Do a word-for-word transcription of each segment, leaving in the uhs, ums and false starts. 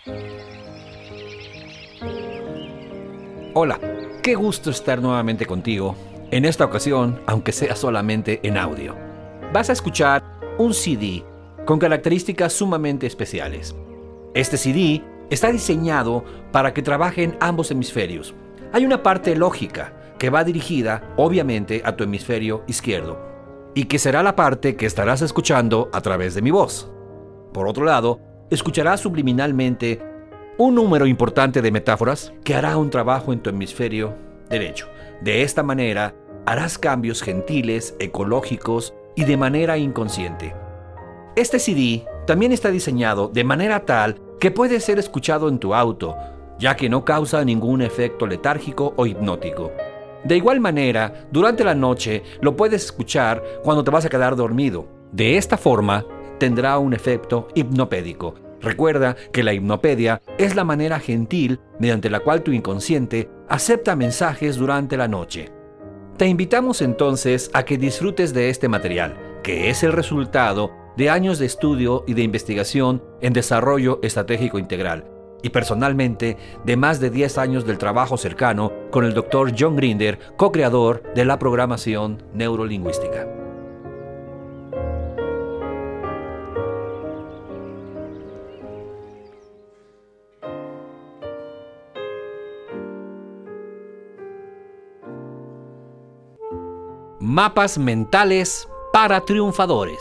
Hola, qué gusto estar nuevamente contigo. En esta ocasión, aunque sea solamente en audio, vas a escuchar un C D con características sumamente especiales. Este C D está diseñado para que trabajen ambos hemisferios. Hay una parte lógica que va dirigida, obviamente, a tu hemisferio izquierdo y que será la parte que estarás escuchando a través de mi voz. Por otro lado, escucharás subliminalmente un número importante de metáforas que hará un trabajo en tu hemisferio derecho. De esta manera, harás cambios gentiles, ecológicos y de manera inconsciente. Este C D también está diseñado de manera tal que puede ser escuchado en tu auto, ya que no causa ningún efecto letárgico o hipnótico. De igual manera, durante la noche lo puedes escuchar cuando te vas a quedar dormido. De esta forma, tendrá un efecto hipnopédico. Recuerda que la hipnopedia es la manera gentil mediante la cual tu inconsciente acepta mensajes durante la noche. Te invitamos entonces a que disfrutes de este material, que es el resultado de años de estudio y de investigación en desarrollo estratégico integral, y personalmente de más de diez años del trabajo cercano con el doctor John Grinder, co-creador de la programación neurolingüística. Mapas mentales para triunfadores.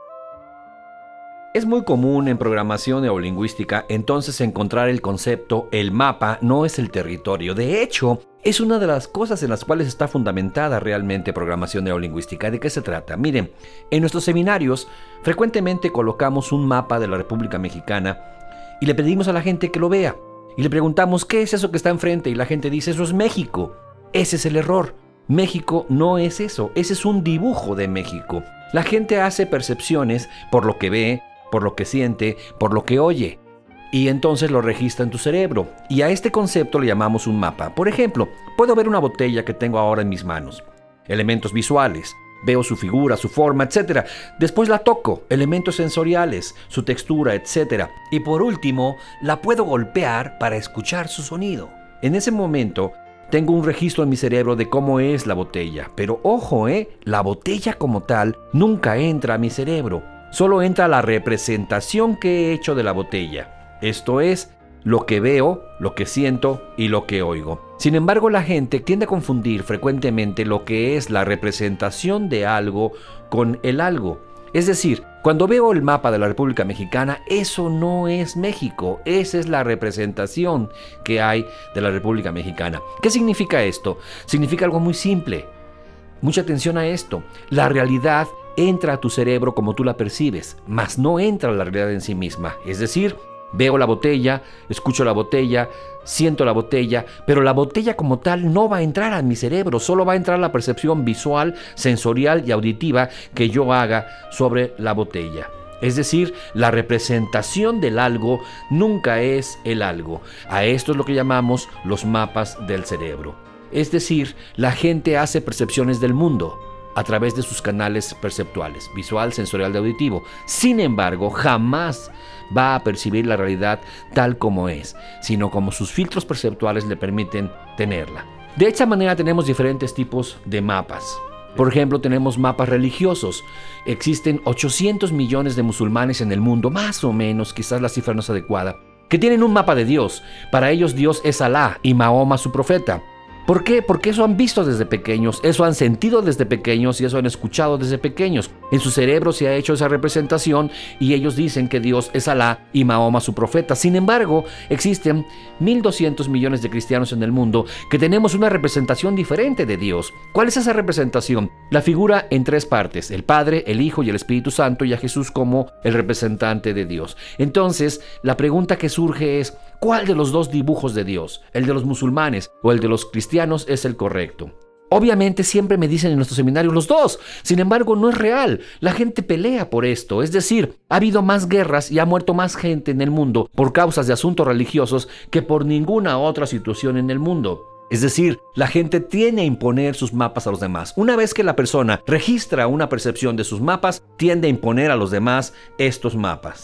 Es muy común en programación neurolingüística entonces encontrar el concepto el mapa no es el territorio. De hecho, es una de las cosas en las cuales está fundamentada realmente programación neurolingüística. ¿De qué se trata? Miren, en nuestros seminarios frecuentemente colocamos un mapa de la República Mexicana y le pedimos a la gente que lo vea. Y le preguntamos, ¿qué es eso que está enfrente? Y la gente dice, eso es México. Ese es el error. México no es eso, ese es un dibujo de México. La gente hace percepciones por lo que ve, por lo que siente, por lo que oye, y entonces lo registra en tu cerebro. Y a este concepto le llamamos un mapa. Por ejemplo, puedo ver una botella que tengo ahora en mis manos. Elementos visuales, veo su figura, su forma, etcétera. Después la toco, elementos sensoriales, su textura, etcétera. Y por último, la puedo golpear para escuchar su sonido. En ese momento, tengo un registro en mi cerebro de cómo es la botella. Pero ojo, ¿eh? La botella como tal nunca entra a mi cerebro. Solo entra la representación que he hecho de la botella. Esto es, lo que veo, lo que siento y lo que oigo. Sin embargo, la gente tiende a confundir frecuentemente lo que es la representación de algo con el algo. Es decir, cuando veo el mapa de la República Mexicana, eso no es México, esa es la representación que hay de la República Mexicana. ¿Qué significa esto? Significa algo muy simple. Mucha atención a esto. La realidad entra a tu cerebro como tú la percibes, mas no entra a la realidad en sí misma. Es decir, veo la botella, escucho la botella, siento la botella, pero la botella como tal no va a entrar a mi cerebro, solo va a entrar la percepción visual, sensorial y auditiva que yo haga sobre la botella. Es decir, la representación del algo nunca es el algo. A esto es lo que llamamos los mapas del cerebro. Es decir, la gente hace percepciones del mundo a través de sus canales perceptuales, visual, sensorial y auditivo. Sin embargo, jamás va a percibir la realidad tal como es, sino como sus filtros perceptuales le permiten tenerla. De esta manera tenemos diferentes tipos de mapas. Por ejemplo, tenemos mapas religiosos. Existen ochocientos millones de musulmanes en el mundo, más o menos, quizás la cifra no es adecuada, que tienen un mapa de Dios. Para ellos Dios es Alá y Mahoma su profeta. ¿Por qué? Porque eso han visto desde pequeños, eso han sentido desde pequeños y eso han escuchado desde pequeños. En su cerebro se ha hecho esa representación y ellos dicen que Dios es Alá y Mahoma su profeta. Sin embargo, existen mil doscientos millones de cristianos en el mundo que tenemos una representación diferente de Dios. ¿Cuál es esa representación? La figura en tres partes: el Padre, el Hijo y el Espíritu Santo, y a Jesús como el representante de Dios. Entonces, la pregunta que surge es, ¿cuál de los dos dibujos de Dios, el de los musulmanes o el de los cristianos, es el correcto? Obviamente siempre me dicen en nuestros seminarios los dos. Sin embargo, no es real. La gente pelea por esto. Es decir, ha habido más guerras y ha muerto más gente en el mundo por causas de asuntos religiosos que por ninguna otra situación en el mundo. Es decir, la gente tiende a imponer sus mapas a los demás. Una vez que la persona registra una percepción de sus mapas, tiende a imponer a los demás estos mapas.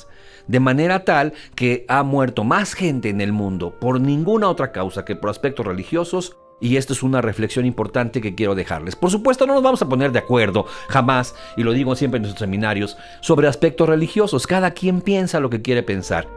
de manera tal que ha muerto más gente en el mundo por ninguna otra causa que por aspectos religiosos. Y esto es una reflexión importante que quiero dejarles. Por supuesto, no nos vamos a poner de acuerdo, jamás, y lo digo siempre en nuestros seminarios, sobre aspectos religiosos. Cada quien piensa lo que quiere pensar.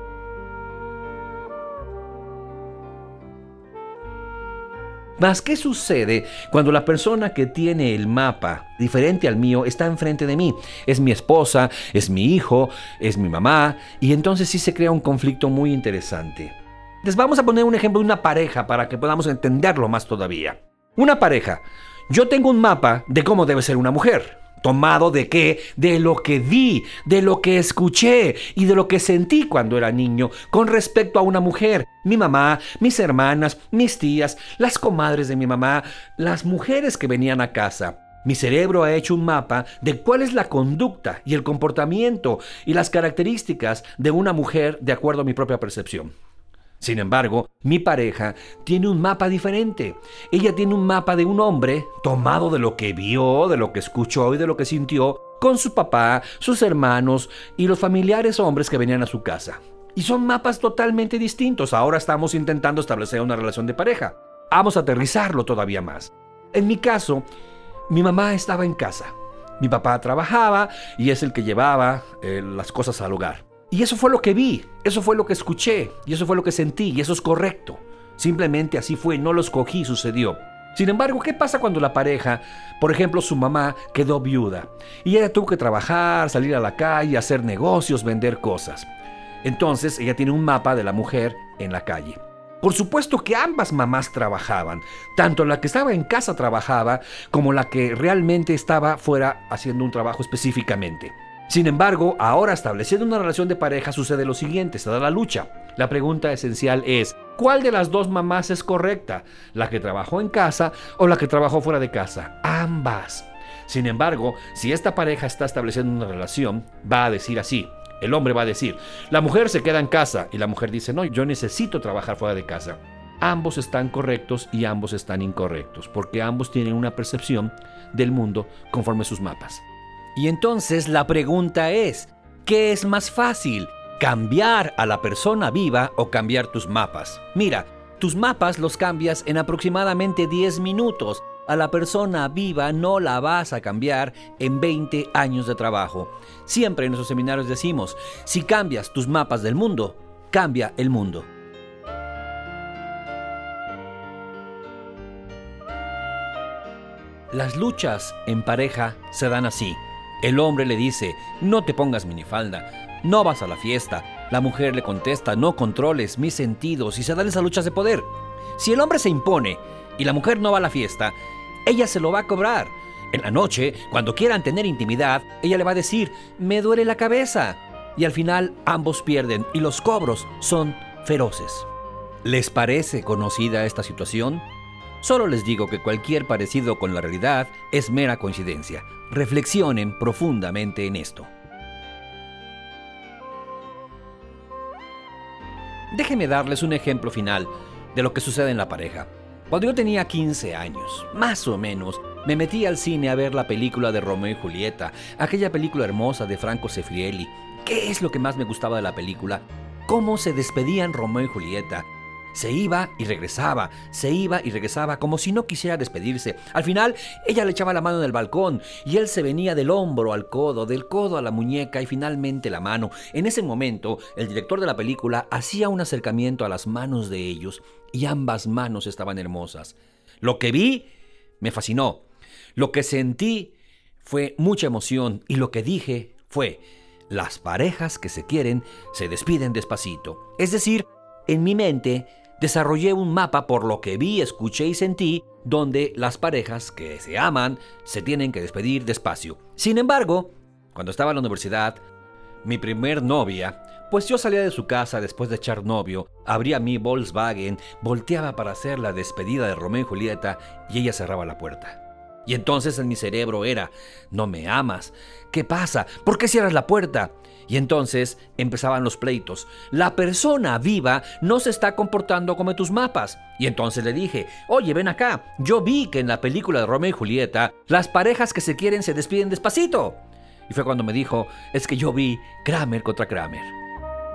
Mas, ¿qué sucede cuando la persona que tiene el mapa diferente al mío está enfrente de mí? Es mi esposa, es mi hijo, es mi mamá, y entonces sí se crea un conflicto muy interesante. Les vamos a poner un ejemplo de una pareja para que podamos entenderlo más todavía. Una pareja. Yo tengo un mapa de cómo debe ser una mujer. ¿Tomado de qué? De lo que vi, de lo que escuché y de lo que sentí cuando era niño con respecto a una mujer. Mi mamá, mis hermanas, mis tías, las comadres de mi mamá, las mujeres que venían a casa. Mi cerebro ha hecho un mapa de cuál es la conducta y el comportamiento y las características de una mujer de acuerdo a mi propia percepción. Sin embargo, mi pareja tiene un mapa diferente. Ella tiene un mapa de un hombre tomado de lo que vio, de lo que escuchó y de lo que sintió con su papá, sus hermanos y los familiares hombres que venían a su casa. Y son mapas totalmente distintos. Ahora estamos intentando establecer una relación de pareja. Vamos a aterrizarlo todavía más. En mi caso, mi mamá estaba en casa. Mi papá trabajaba y es el que llevaba eh, las cosas al hogar. Y eso fue lo que vi, eso fue lo que escuché, y eso fue lo que sentí, y eso es correcto. Simplemente así fue, no lo escogí, sucedió. Sin embargo, ¿qué pasa cuando la pareja, por ejemplo, su mamá quedó viuda? Y ella tuvo que trabajar, salir a la calle, hacer negocios, vender cosas. Entonces, ella tiene un mapa de la mujer en la calle. Por supuesto que ambas mamás trabajaban, tanto la que estaba en casa trabajaba, como la que realmente estaba fuera haciendo un trabajo específicamente. Sin embargo, ahora estableciendo una relación de pareja sucede lo siguiente, se da la lucha. La pregunta esencial es, ¿cuál de las dos mamás es correcta? ¿La que trabajó en casa o la que trabajó fuera de casa? Ambas. Sin embargo, si esta pareja está estableciendo una relación, va a decir así. El hombre va a decir, la mujer se queda en casa, y la mujer dice, no, yo necesito trabajar fuera de casa. Ambos están correctos y ambos están incorrectos, porque ambos tienen una percepción del mundo conforme sus mapas. Y entonces la pregunta es, ¿qué es más fácil? ¿Cambiar a la persona viva o cambiar tus mapas? Mira, tus mapas los cambias en aproximadamente diez minutos. A la persona viva no la vas a cambiar en veinte años de trabajo. Siempre en nuestros seminarios decimos, si cambias tus mapas del mundo, cambia el mundo. Las luchas en pareja se dan así. El hombre le dice, no te pongas minifalda, no vas a la fiesta. La mujer le contesta, no controles mis sentidos, y se dan esas luchas de poder. Si el hombre se impone y la mujer no va a la fiesta, ella se lo va a cobrar. En la noche, cuando quieran tener intimidad, ella le va a decir, me duele la cabeza. Y al final ambos pierden y los cobros son feroces. ¿Les parece conocida esta situación? Solo les digo que cualquier parecido con la realidad es mera coincidencia. Reflexionen profundamente en esto. Déjenme darles un ejemplo final de lo que sucede en la pareja. Cuando yo tenía quince años, más o menos, me metí al cine a ver la película de Romeo y Julieta, aquella película hermosa de Franco Sefrielli. ¿Qué es lo que más me gustaba de la película? Cómo se despedían Romeo y Julieta. Se iba y regresaba, se iba y regresaba, como si no quisiera despedirse. Al final, ella le echaba la mano en el balcón y él se venía del hombro al codo, del codo a la muñeca y finalmente la mano. En ese momento, el director de la película hacía un acercamiento a las manos de ellos y ambas manos estaban hermosas. Lo que vi me fascinó. Lo que sentí fue mucha emoción y lo que dije fue, las parejas que se quieren se despiden despacito. Es decir, en mi mente desarrollé un mapa por lo que vi, escuché y sentí, donde las parejas que se aman se tienen que despedir despacio. Sin embargo, cuando estaba en la universidad, mi primer novia, pues yo salía de su casa después de echar novio, abría mi Volkswagen, volteaba para hacer la despedida de Romeo y Julieta y ella cerraba la puerta. Y entonces en mi cerebro era, no me amas, ¿qué pasa? ¿Por qué cierras la puerta? Y entonces empezaban los pleitos. La persona viva no se está comportando como tus mapas. Y entonces le dije, oye, ven acá, yo vi que en la película de Romeo y Julieta, las parejas que se quieren se despiden despacito. Y fue cuando me dijo, es que yo vi Kramer contra Kramer.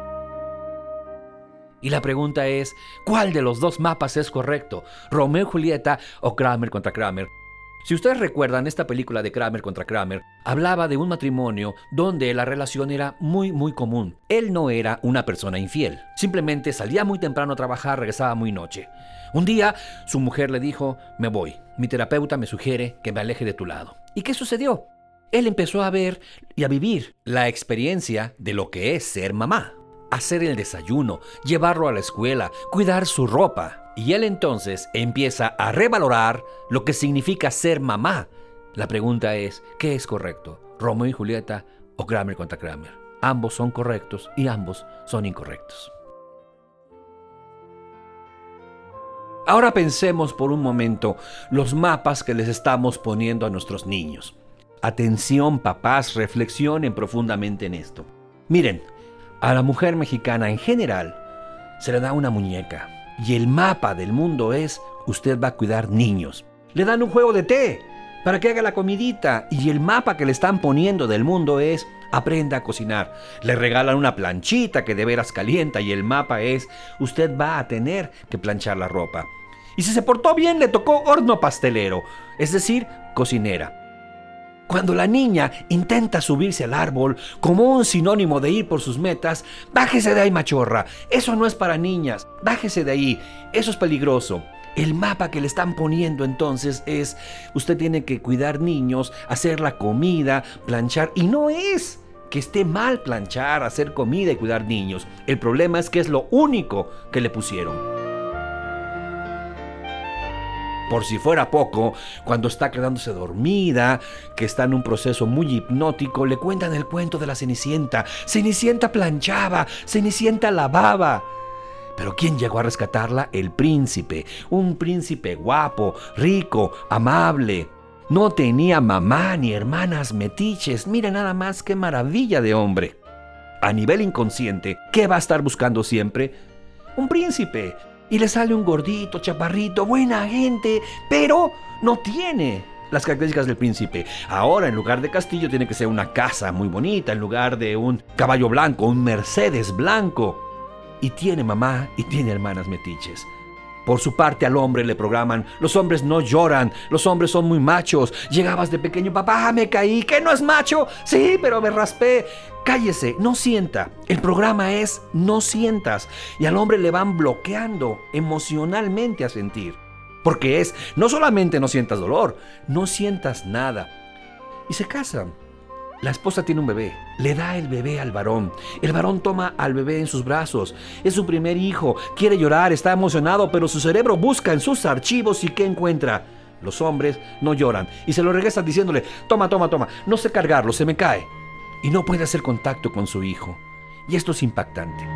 Y la pregunta es, ¿cuál de los dos mapas es correcto? ¿Romeo y Julieta o Kramer contra Kramer? Si ustedes recuerdan, esta película de Kramer contra Kramer hablaba de un matrimonio donde la relación era muy muy común. Él no era una persona infiel, simplemente salía muy temprano a trabajar, regresaba muy noche. Un día su mujer le dijo, me voy, mi terapeuta me sugiere que me aleje de tu lado. ¿Y qué sucedió? Él empezó a ver y a vivir la experiencia de lo que es ser mamá. Hacer el desayuno, llevarlo a la escuela, cuidar su ropa. Y él entonces empieza a revalorar lo que significa ser mamá. La pregunta es, ¿qué es correcto? ¿Romeo y Julieta o Kramer contra Kramer? Ambos son correctos y ambos son incorrectos. Ahora pensemos por un momento los mapas que les estamos poniendo a nuestros niños. Atención, papás, reflexionen profundamente en esto. Miren, a la mujer mexicana en general se le da una muñeca. Y el mapa del mundo es, usted va a cuidar niños. Le dan un juego de té para que haga la comidita. Y el mapa que le están poniendo del mundo es, aprenda a cocinar. Le regalan una planchita que de veras calienta. Y el mapa es, usted va a tener que planchar la ropa. Y si se portó bien, le tocó horno pastelero. Es decir, cocinera. Cuando la niña intenta subirse al árbol como un sinónimo de ir por sus metas, bájese de ahí, machorra. Eso no es para niñas. Bájese de ahí. Eso es peligroso. El mapa que le están poniendo entonces es, usted tiene que cuidar niños, hacer la comida, planchar. Y no es que esté mal planchar, hacer comida y cuidar niños. El problema es que es lo único que le pusieron. Por si fuera poco, cuando está quedándose dormida, que está en un proceso muy hipnótico, le cuentan el cuento de la Cenicienta. Cenicienta planchaba, Cenicienta lavaba. Pero ¿quién llegó a rescatarla? El príncipe. Un príncipe guapo, rico, amable. No tenía mamá ni hermanas metiches. Mira nada más qué maravilla de hombre. A nivel inconsciente, ¿qué va a estar buscando siempre? Un príncipe. Y le sale un gordito, chaparrito, buena gente, pero no tiene las características del príncipe. Ahora, en lugar de castillo, tiene que ser una casa muy bonita, en lugar de un caballo blanco, un Mercedes blanco. Y tiene mamá y tiene hermanas metiches. Por su parte, al hombre le programan, los hombres no lloran, los hombres son muy machos. Llegabas de pequeño, papá, me caí, ¿qué no es macho? Sí, pero me raspé. Cállese, no sienta. El programa es no sientas. Y al hombre le van bloqueando emocionalmente a sentir. Porque es, no solamente no sientas dolor, no sientas nada. Y se casan. La esposa tiene un bebé, le da el bebé al varón. El varón toma al bebé en sus brazos. Es su primer hijo, quiere llorar, está emocionado, pero su cerebro busca en sus archivos y ¿qué encuentra? Los hombres no lloran y se lo regresan diciéndole, toma, toma, toma, no sé cargarlo, se me cae. Y no puede hacer contacto con su hijo. Y esto es impactante.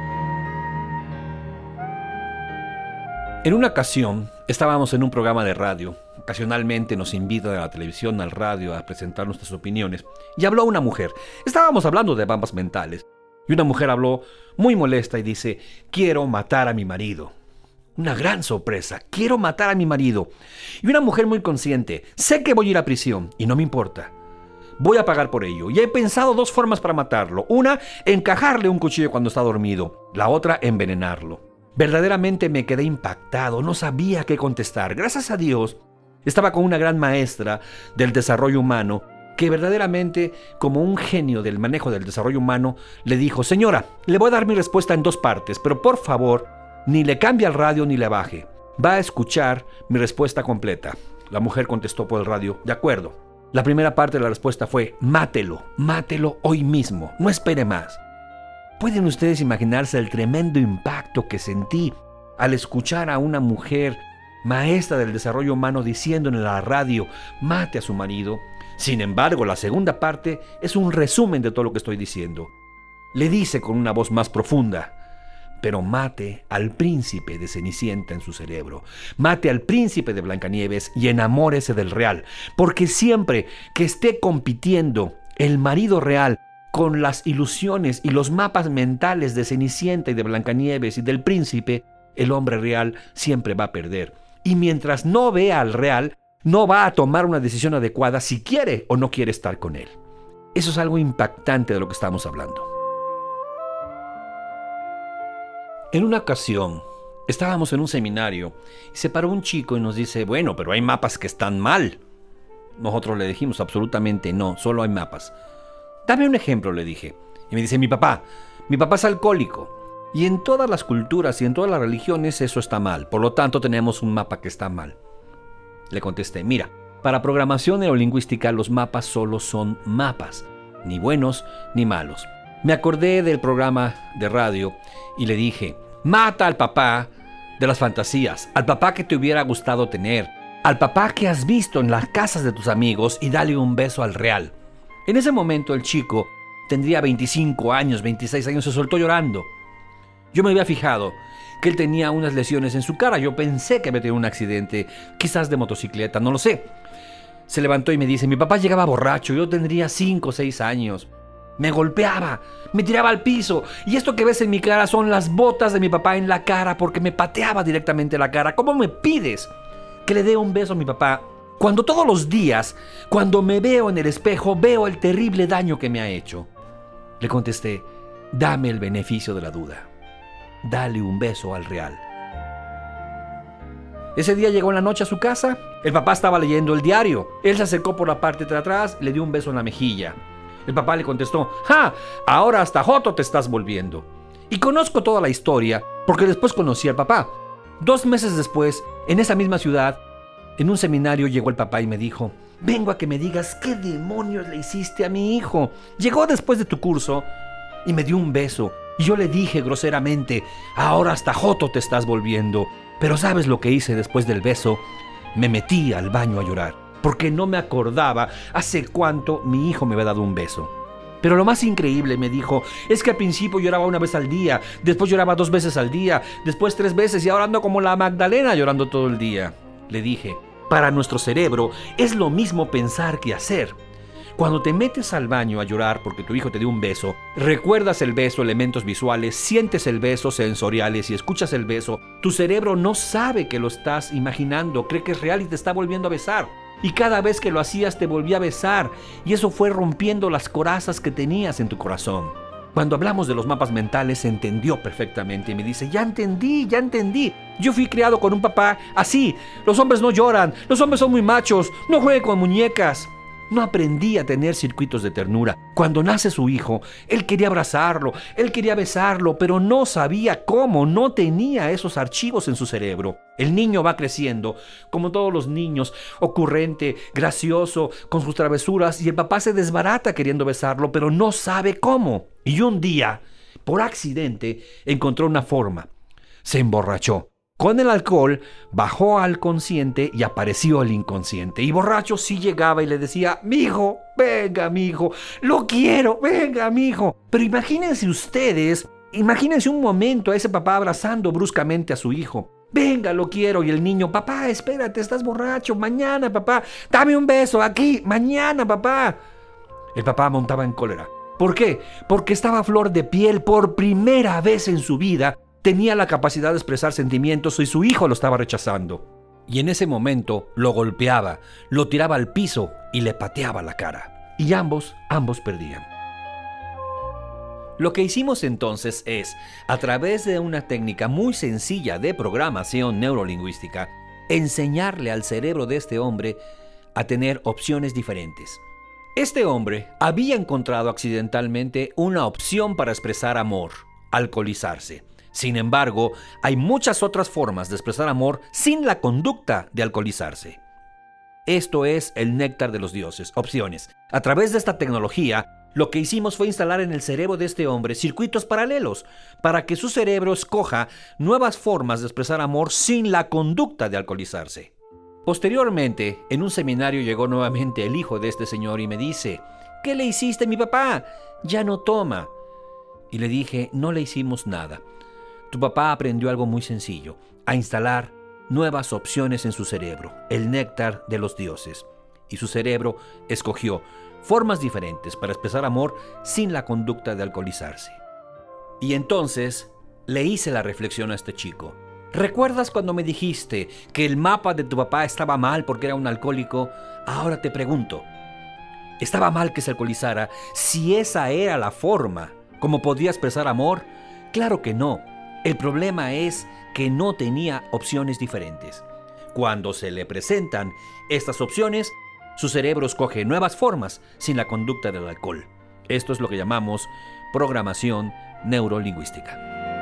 En una ocasión, estábamos en un programa de radio. Ocasionalmente nos invitan a la televisión, al radio, a presentar nuestras opiniones. Y habló una mujer. Estábamos hablando de mapas mentales. Y una mujer habló muy molesta y dice, quiero matar a mi marido. Una gran sorpresa, quiero matar a mi marido. Y una mujer muy consciente, sé que voy a ir a prisión y no me importa. Voy a pagar por ello. Y he pensado dos formas para matarlo. Una, encajarle un cuchillo cuando está dormido. La otra, envenenarlo. Verdaderamente me quedé impactado, no sabía qué contestar. Gracias a Dios, estaba con una gran maestra del desarrollo humano que verdaderamente, como un genio del manejo del desarrollo humano, le dijo, señora, le voy a dar mi respuesta en dos partes, pero por favor, ni le cambie al radio ni le baje. Va a escuchar mi respuesta completa. La mujer contestó por el radio, de acuerdo. La primera parte de la respuesta fue, mátelo, mátelo hoy mismo, no espere más. ¿Pueden ustedes imaginarse el tremendo impacto que sentí al escuchar a una mujer maestra del desarrollo humano diciendo en la radio, mate a su marido? Sin embargo, la segunda parte es un resumen de todo lo que estoy diciendo. Le dice con una voz más profunda, pero mate al príncipe de Cenicienta en su cerebro, mate al príncipe de Blancanieves y enamórese del real, porque siempre que esté compitiendo el marido real con las ilusiones y los mapas mentales de Cenicienta y de Blancanieves y del príncipe, el hombre real siempre va a perder. Y mientras no vea al real, no va a tomar una decisión adecuada si quiere o no quiere estar con él. Eso es algo impactante de lo que estamos hablando. En una ocasión, estábamos en un seminario y se paró un chico y nos dice, bueno, pero hay mapas que están mal. Nosotros le dijimos, absolutamente no, solo hay mapas. Dame un ejemplo, le dije. Y me dice, mi papá, mi papá es alcohólico. Y en todas las culturas y en todas las religiones eso está mal. Por lo tanto, tenemos un mapa que está mal. Le contesté, mira, para programación neurolingüística los mapas solo son mapas, ni buenos ni malos. Me acordé del programa de radio y le dije, mata al papá de las fantasías, al papá que te hubiera gustado tener, al papá que has visto en las casas de tus amigos y dale un beso al real. En ese momento el chico tendría veinticinco años, veintiséis años, se soltó llorando. Yo me había fijado que él tenía unas lesiones en su cara. Yo pensé que había tenido un accidente, quizás de motocicleta, no lo sé. Se levantó y me dice, mi papá llegaba borracho, yo tendría cinco o seis años. Me golpeaba, me tiraba al piso. Y esto que ves en mi cara son las botas de mi papá en la cara porque me pateaba directamente la cara. ¿Cómo me pides que le dé un beso a mi papá cuando todos los días, cuando me veo en el espejo, veo el terrible daño que me ha hecho? Le contesté, dame el beneficio de la duda. Dale un beso al real. Ese día llegó en la noche a su casa. El papá estaba leyendo el diario. Él se acercó por la parte de atrás, le dio un beso en la mejilla. El papá le contestó, ¡ja! Ahora hasta joto te estás volviendo. Y conozco toda la historia porque después conocí al papá. Dos meses después, en esa misma ciudad, en un seminario llegó el papá y me dijo, vengo a que me digas qué demonios le hiciste a mi hijo. Llegó después de tu curso y me dio un beso. Y yo le dije groseramente, ahora hasta joto te estás volviendo. Pero ¿sabes lo que hice después del beso? Me metí al baño a llorar, porque no me acordaba hace cuánto mi hijo me había dado un beso. Pero lo más increíble, me dijo, es que al principio lloraba una vez al día, después lloraba dos veces al día, después tres veces y ahora ando como la Magdalena llorando todo el día. Le dije, para nuestro cerebro es lo mismo pensar que hacer. Cuando te metes al baño a llorar porque tu hijo te dio un beso, recuerdas el beso, elementos visuales, sientes el beso, sensoriales y escuchas el beso, tu cerebro no sabe que lo estás imaginando, cree que es real y te está volviendo a besar. Y cada vez que lo hacías te volvía a besar y eso fue rompiendo las corazas que tenías en tu corazón. Cuando hablamos de los mapas mentales se entendió perfectamente y me dice, ya entendí, ya entendí. Yo fui criado con un papá así, los hombres no lloran, los hombres son muy machos, no jueguen con muñecas. No aprendí a tener circuitos de ternura. Cuando nace su hijo, él quería abrazarlo, él quería besarlo, pero no sabía cómo, no tenía esos archivos en su cerebro. El niño va creciendo, como todos los niños, ocurrente, gracioso, con sus travesuras, y el papá se desbarata queriendo besarlo, pero no sabe cómo. Y un día, por accidente, encontró una forma. Se emborrachó. Con el alcohol bajó al consciente y apareció el inconsciente. Y borracho sí llegaba y le decía, mijo, venga, mijo, lo quiero, venga, mijo. Pero imagínense ustedes, imagínense un momento a ese papá abrazando bruscamente a su hijo. Venga, lo quiero. Y el niño, papá, espérate, estás borracho. Mañana, papá, dame un beso aquí. Mañana, papá. El papá montaba en cólera. ¿Por qué? Porque estaba a flor de piel por primera vez en su vida. Tenía la capacidad de expresar sentimientos y su hijo lo estaba rechazando. Y en ese momento lo golpeaba, lo tiraba al piso y le pateaba la cara. Y ambos, ambos perdían. Lo que hicimos entonces es, a través de una técnica muy sencilla de programación neurolingüística, enseñarle al cerebro de este hombre a tener opciones diferentes. Este hombre había encontrado accidentalmente una opción para expresar amor, alcoholizarse. Sin embargo, hay muchas otras formas de expresar amor sin la conducta de alcoholizarse. Esto es el néctar de los dioses, opciones. A través de esta tecnología, lo que hicimos fue instalar en el cerebro de este hombre circuitos paralelos para que su cerebro escoja nuevas formas de expresar amor sin la conducta de alcoholizarse. Posteriormente, en un seminario llegó nuevamente el hijo de este señor y me dice, ¿qué le hiciste a mi papá? Ya no toma. Y le dije, no le hicimos nada. Tu papá aprendió algo muy sencillo, a instalar nuevas opciones en su cerebro, el néctar de los dioses. Y su cerebro escogió formas diferentes para expresar amor sin la conducta de alcoholizarse. Y entonces le hice la reflexión a este chico. ¿Recuerdas cuando me dijiste que el mapa de tu papá estaba mal porque era un alcohólico? Ahora te pregunto, ¿estaba mal que se alcoholizara si esa era la forma como podía expresar amor? Claro que no. El problema es que no tenía opciones diferentes. Cuando se le presentan estas opciones, su cerebro escoge nuevas formas sin la conducta del alcohol. Esto es lo que llamamos programación neurolingüística.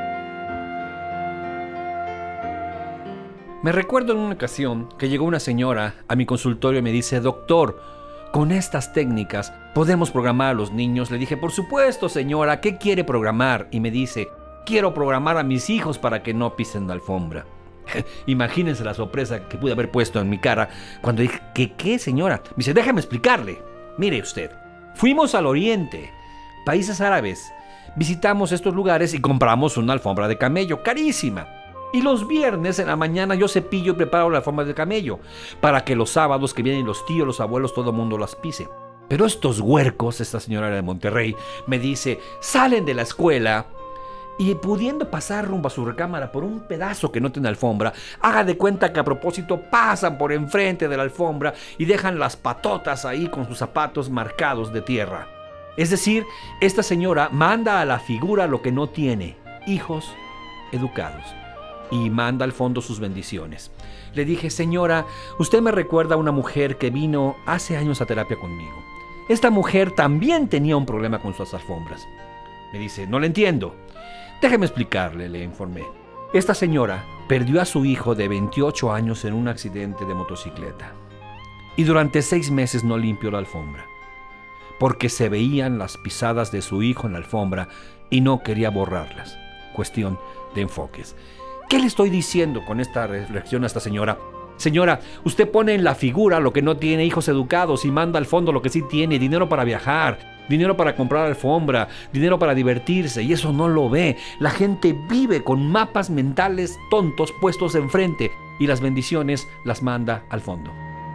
Me recuerdo en una ocasión que llegó una señora a mi consultorio y me dice: doctor, con estas técnicas podemos programar a los niños. Le dije: por supuesto, señora, ¿qué quiere programar? Y me dice: quiero programar a mis hijos para que no pisen la alfombra. Imagínense la sorpresa que pude haber puesto en mi cara cuando dije: ¿qué, qué, señora? Me dice: déjame explicarle. Mire usted, fuimos al Oriente, países árabes, visitamos estos lugares y compramos una alfombra de camello carísima. Y los viernes en la mañana yo cepillo y preparo la alfombra de camello para que los sábados que vienen los tíos, los abuelos, todo el mundo las pise. Pero estos huercos, esta señora de Monterrey, me dice, salen de la escuela y pudiendo pasar rumbo a su recámara por un pedazo que no tiene alfombra, haga de cuenta que a propósito pasan por enfrente de la alfombra y dejan las patotas ahí con sus zapatos marcados de tierra. Es decir, esta señora manda a la figura lo que no tiene: hijos educados. Y manda al fondo sus bendiciones. Le dije: señora, usted me recuerda a una mujer que vino hace años a terapia conmigo. Esta mujer también tenía un problema con sus alfombras. Me dice: no le entiendo. Déjeme explicarle, le informé. Esta señora perdió a su hijo de veintiocho años en un accidente de motocicleta. Y durante seis meses no limpió la alfombra, porque se veían las pisadas de su hijo en la alfombra y no quería borrarlas. Cuestión de enfoques. ¿Qué le estoy diciendo con esta reflexión a esta señora? Señora, usted pone en la figura lo que no tiene: hijos educados, y manda al fondo lo que sí tiene: dinero para viajar, dinero para comprar alfombra, dinero para divertirse, y eso no lo ve. La gente vive con mapas mentales tontos puestos enfrente y las bendiciones las manda al fondo.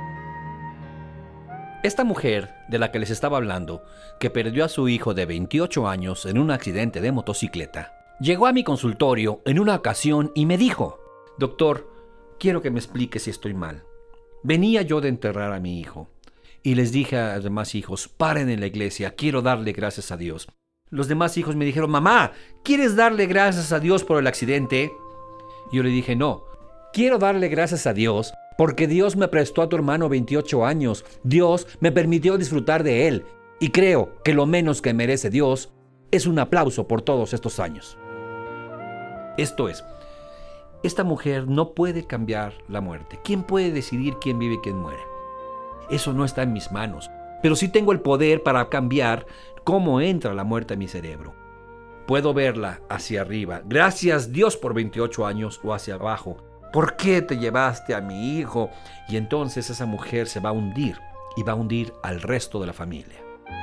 Esta mujer de la que les estaba hablando, que perdió a su hijo de veintiocho años en un accidente de motocicleta, llegó a mi consultorio en una ocasión y me dijo: doctor, quiero que me explique si estoy mal. Venía yo de enterrar a mi hijo y les dije a los demás hijos: paren en la iglesia, quiero darle gracias a Dios. Los demás hijos me dijeron: mamá, ¿quieres darle gracias a Dios por el accidente? Y yo le dije: no, quiero darle gracias a Dios porque Dios me prestó a tu hermano veintiocho años. Dios me permitió disfrutar de él y creo que lo menos que merece Dios es un aplauso por todos estos años. Esto es, esta mujer no puede cambiar la muerte. ¿Quién puede decidir quién vive y quién muere? Eso no está en mis manos, pero sí tengo el poder para cambiar cómo entra la muerte a mi cerebro. Puedo verla hacia arriba, gracias Dios por veintiocho años, o hacia abajo, ¿por qué te llevaste a mi hijo? Y entonces esa mujer se va a hundir y va a hundir al resto de la familia.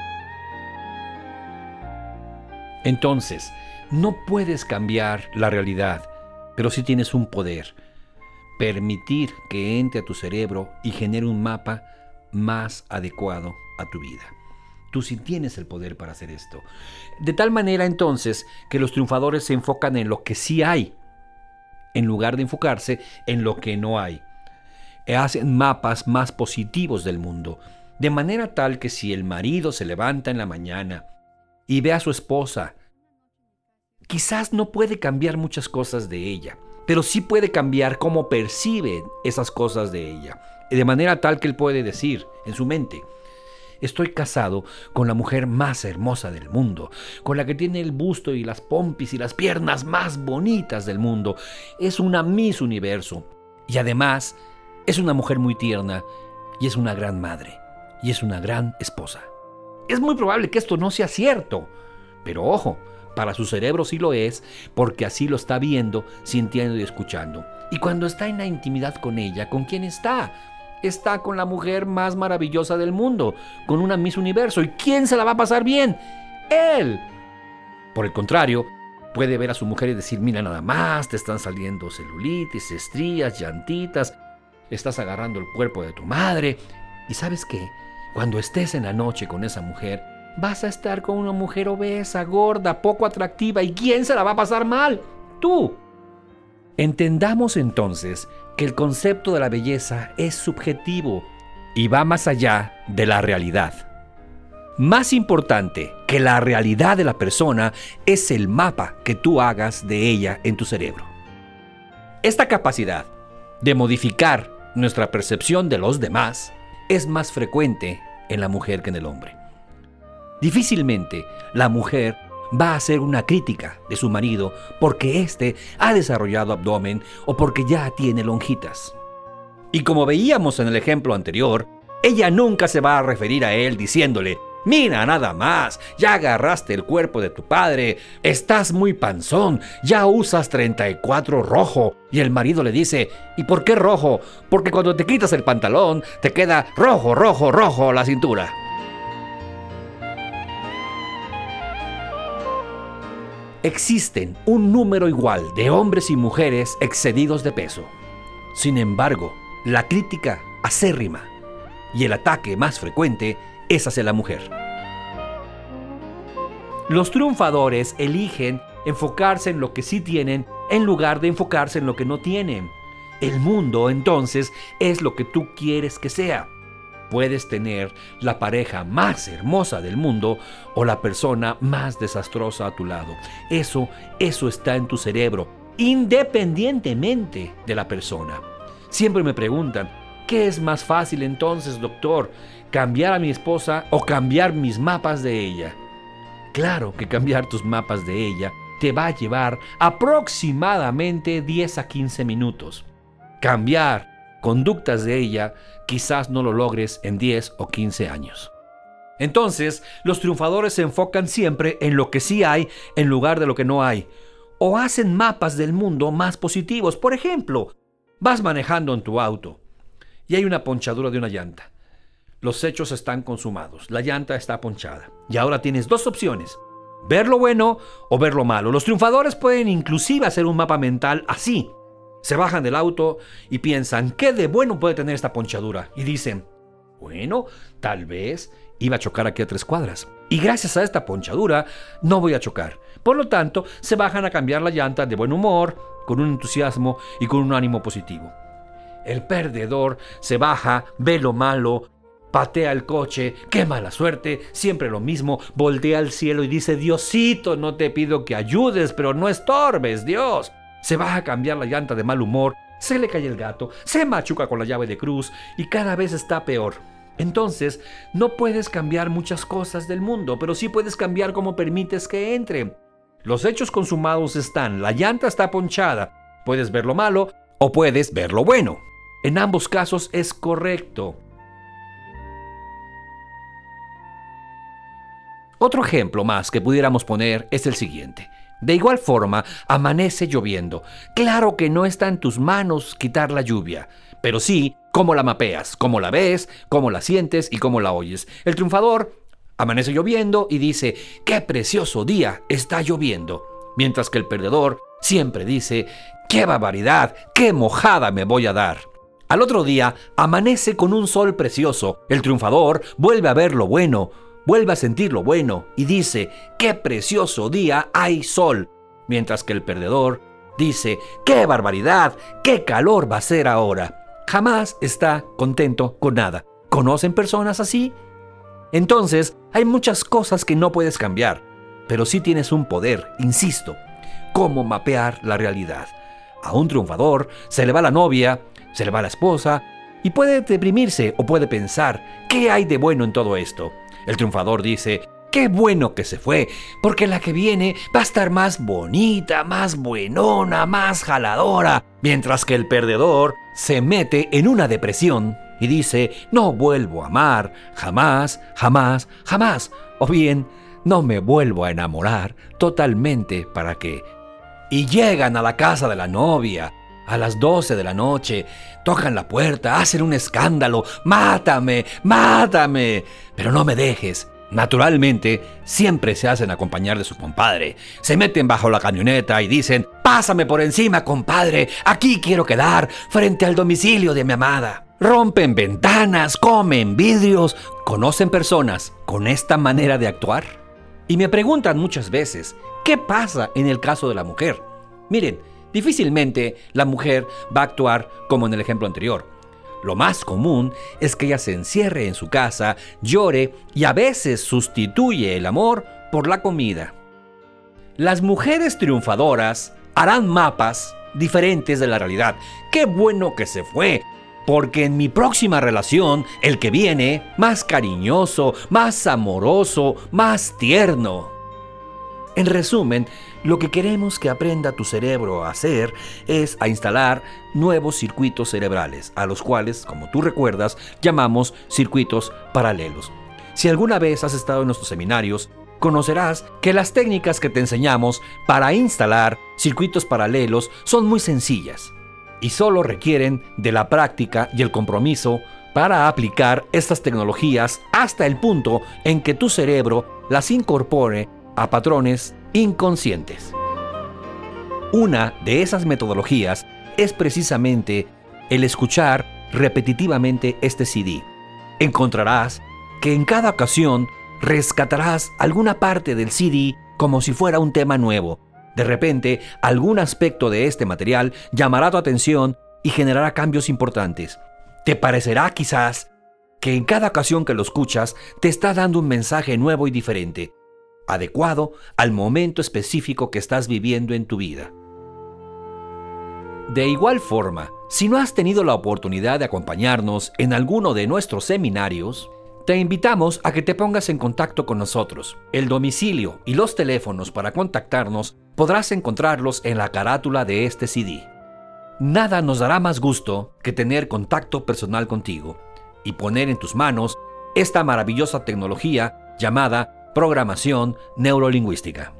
Entonces, no puedes cambiar la realidad, pero sí tienes un poder: permitir que entre a tu cerebro y genere un mapa más adecuado a tu vida. Tú sí tienes el poder para hacer esto. De tal manera entonces que los triunfadores se enfocan en lo que sí hay, en lugar de enfocarse en lo que no hay. Hacen mapas más positivos del mundo, de manera tal que si el marido se levanta en la mañana y ve a su esposa, quizás no puede cambiar muchas cosas de ella, pero sí puede cambiar cómo percibe esas cosas de ella, de manera tal que él puede decir en su mente: estoy casado con la mujer más hermosa del mundo, con la que tiene el busto y las pompis y las piernas más bonitas del mundo. Es una Miss Universo y además es una mujer muy tierna y es una gran madre y es una gran esposa. Es muy probable que esto no sea cierto, pero ojo, para su cerebro sí lo es, porque así lo está viendo, sintiendo y escuchando. Y cuando está en la intimidad con ella, ¿con quién está? Está con la mujer más maravillosa del mundo, con una Miss Universo. ¿Y quién se la va a pasar bien? ¡Él! Por el contrario, puede ver a su mujer y decir: mira nada más, te están saliendo celulitis, estrías, llantitas, estás agarrando el cuerpo de tu madre. ¿Y sabes qué? Cuando estés en la noche con esa mujer, vas a estar con una mujer obesa, gorda, poco atractiva. ¿Y quién se la va a pasar mal? ¡Tú! Entendamos entonces que el concepto de la belleza es subjetivo y va más allá de la realidad. Más importante que la realidad de la persona es el mapa que tú hagas de ella en tu cerebro. Esta capacidad de modificar nuestra percepción de los demás es más frecuente en la mujer que en el hombre. Difícilmente la mujer va a hacer una crítica de su marido porque éste ha desarrollado abdomen o porque ya tiene lonjitas. Y como veíamos en el ejemplo anterior, ella nunca se va a referir a él diciéndole: mira nada más, ya agarraste el cuerpo de tu padre, estás muy panzón, ya usas treinta y cuatro rojo. Y el marido le dice: ¿y por qué rojo? Porque cuando te quitas el pantalón, te queda rojo, rojo, rojo la cintura. Existen un número igual de hombres y mujeres excedidos de peso. Sin embargo, la crítica acérrima y el ataque más frecuente es hacia la mujer. Los triunfadores eligen enfocarse en lo que sí tienen en lugar de enfocarse en lo que no tienen. El mundo, entonces, es lo que tú quieres que sea. Puedes tener la pareja más hermosa del mundo o la persona más desastrosa a tu lado. Eso, eso está en tu cerebro, independientemente de la persona. Siempre me preguntan: ¿qué es más fácil entonces, doctor? ¿Cambiar a mi esposa o cambiar mis mapas de ella? Claro que cambiar tus mapas de ella te va a llevar aproximadamente diez a quince minutos. Cambiar conductas de ella quizás no lo logres en diez o quince años. Entonces, los triunfadores se enfocan siempre en lo que sí hay en lugar de lo que no hay. O hacen mapas del mundo más positivos. Por ejemplo, vas manejando en tu auto y hay una ponchadura de una llanta. Los hechos están consumados, la llanta está ponchada. Y ahora tienes dos opciones: ver lo bueno o ver lo malo. Los triunfadores pueden inclusive hacer un mapa mental así. Se bajan del auto y piensan: ¿qué de bueno puede tener esta ponchadura? Y dicen: bueno, tal vez iba a chocar aquí a tres cuadras. Y gracias a esta ponchadura no voy a chocar. Por lo tanto, se bajan a cambiar la llanta de buen humor, con un entusiasmo y con un ánimo positivo. El perdedor se baja, ve lo malo, patea el coche, qué mala suerte, siempre lo mismo, voltea al cielo y dice: Diosito, no te pido que ayudes, pero no estorbes, Dios. Se baja a cambiar la llanta de mal humor, se le cae el gato, se machuca con la llave de cruz y cada vez está peor. Entonces, no puedes cambiar muchas cosas del mundo, pero sí puedes cambiar cómo permites que entre. Los hechos consumados están, la llanta está ponchada, puedes ver lo malo o puedes ver lo bueno. En ambos casos es correcto. Otro ejemplo más que pudiéramos poner es el siguiente. De igual forma, amanece lloviendo. Claro que no está en tus manos quitar la lluvia, pero sí cómo la mapeas, cómo la ves, cómo la sientes y cómo la oyes. El triunfador amanece lloviendo y dice: ¡qué precioso día está lloviendo! Mientras que el perdedor siempre dice: ¡qué barbaridad! ¡Qué mojada me voy a dar! Al otro día amanece con un sol precioso. El triunfador vuelve a ver lo bueno, vuelve a sentir lo bueno y dice: ¡qué precioso día hay sol! Mientras que el perdedor dice: ¡qué barbaridad! ¡Qué calor va a ser ahora! Jamás está contento con nada. ¿Conocen personas así? Entonces, hay muchas cosas que no puedes cambiar, pero sí tienes un poder, insisto: cómo mapear la realidad. A un triunfador se le va la novia, se le va la esposa y puede deprimirse o puede pensar: ¿qué hay de bueno en todo esto? El triunfador dice: ¡qué bueno que se fue! Porque la que viene va a estar más bonita, más buenona, más jaladora. Mientras que el perdedor se mete en una depresión y dice: no vuelvo a amar, jamás, jamás, jamás. O bien, no me vuelvo a enamorar totalmente. ¿Para qué? Y llegan a la casa de la novia a las doce de la noche, tocan la puerta, hacen un escándalo: ¡mátame, mátame! Pero no me dejes. Naturalmente, siempre se hacen acompañar de su compadre. Se meten bajo la camioneta y dicen: ¡pásame por encima, compadre! Aquí quiero quedar, frente al domicilio de mi amada. Rompen ventanas, comen vidrios. ¿Conocen personas con esta manera de actuar? Y me preguntan muchas veces: ¿qué pasa en el caso de la mujer? Miren, difícilmente la mujer va a actuar como en el ejemplo anterior. Lo más común es que ella se encierre en su casa, llore y a veces sustituye el amor por la comida. Las mujeres triunfadoras harán mapas diferentes de la realidad. ¡Qué bueno que se fue! Porque en mi próxima relación, el que viene, más cariñoso, más amoroso, más tierno. En resumen, lo que queremos que aprenda tu cerebro a hacer es a instalar nuevos circuitos cerebrales, a los cuales, como tú recuerdas, llamamos circuitos paralelos. Si alguna vez has estado en nuestros seminarios, conocerás que las técnicas que te enseñamos para instalar circuitos paralelos son muy sencillas y solo requieren de la práctica y el compromiso para aplicar estas tecnologías hasta el punto en que tu cerebro las incorpore a patrones inconscientes. Una de esas metodologías es precisamente el escuchar repetitivamente este C D. Encontrarás que en cada ocasión rescatarás alguna parte del C D como si fuera un tema nuevo. De repente, algún aspecto de este material llamará tu atención y generará cambios importantes. Te parecerá quizás que en cada ocasión que lo escuchas te está dando un mensaje nuevo y diferente, adecuado al momento específico que estás viviendo en tu vida. De igual forma, si no has tenido la oportunidad de acompañarnos en alguno de nuestros seminarios, te invitamos a que te pongas en contacto con nosotros. El domicilio y los teléfonos para contactarnos podrás encontrarlos en la carátula de este C D. Nada nos dará más gusto que tener contacto personal contigo y poner en tus manos esta maravillosa tecnología llamada programación neurolingüística.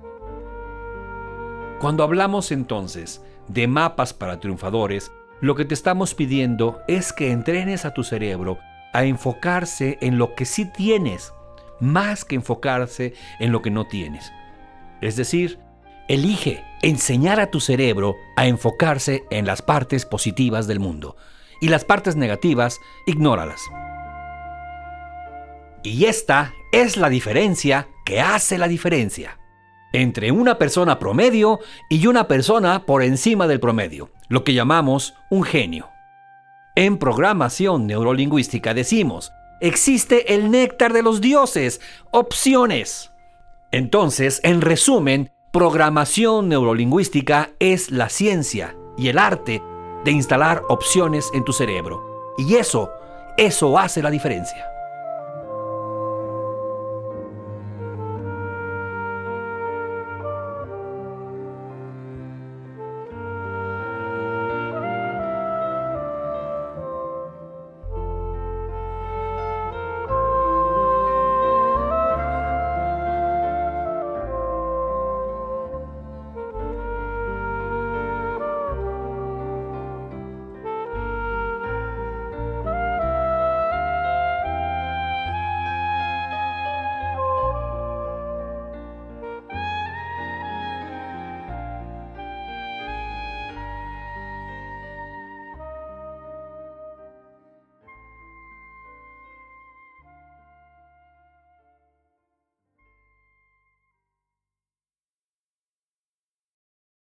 Cuando hablamos entonces de mapas para triunfadores, lo que te estamos pidiendo es que entrenes a tu cerebro a enfocarse en lo que sí tienes, más que enfocarse en lo que no tienes. Es decir, elige enseñar a tu cerebro a enfocarse en las partes positivas del mundo y las partes negativas, ignóralas. Y esta es la diferencia que hace la diferencia entre una persona promedio y una persona por encima del promedio, lo que llamamos un genio. En programación neurolingüística decimos, existe el néctar de los dioses, opciones. Entonces, en resumen, programación neurolingüística es la ciencia y el arte de instalar opciones en tu cerebro. Y eso, eso hace la diferencia.